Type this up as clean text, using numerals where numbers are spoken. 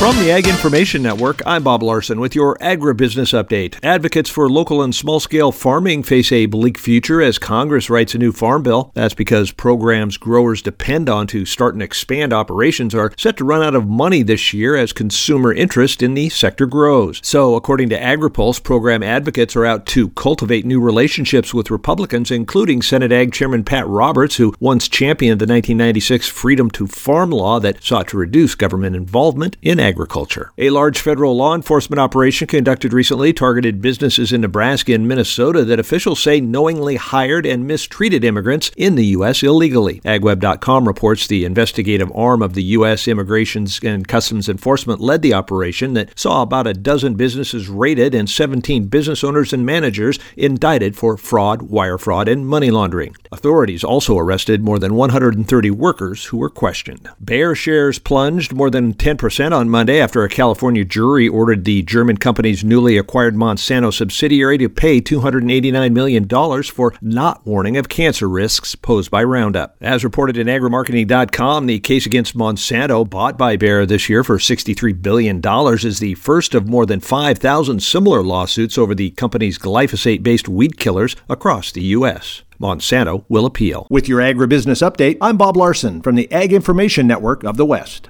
From the Ag Information Network, I'm Bob Larson with your agribusiness update. Advocates for local and small-scale farming face a bleak future as Congress writes a new farm bill. That's because programs growers depend on to start and expand operations are set to run out of money this year as consumer interest in the sector grows. So, according to AgriPulse, program advocates are out to cultivate new relationships with Republicans, including Senate Ag Chairman Pat Roberts, who once championed the 1996 Freedom to Farm law that sought to reduce government involvement in agriculture. A large federal law enforcement operation conducted recently targeted businesses in Nebraska and Minnesota that officials say knowingly hired and mistreated immigrants in the U.S. illegally. AgWeb.com reports the investigative arm of the U.S. Immigration and Customs Enforcement led the operation that saw about a dozen businesses raided and 17 business owners and managers indicted for fraud, wire fraud, and money laundering. Authorities also arrested more than 130 workers who were questioned. Bayer shares plunged more than 10% on Monday after a California jury ordered the German company's newly acquired Monsanto subsidiary to pay $289 million for not warning of cancer risks posed by Roundup. As reported in agrimarketing.com, the case against Monsanto, bought by Bayer this year for $63 billion, is the first of more than 5,000 similar lawsuits over the company's glyphosate-based weed killers across the U.S. Monsanto will appeal. With your agribusiness update, I'm Bob Larson from the Ag Information Network of the West.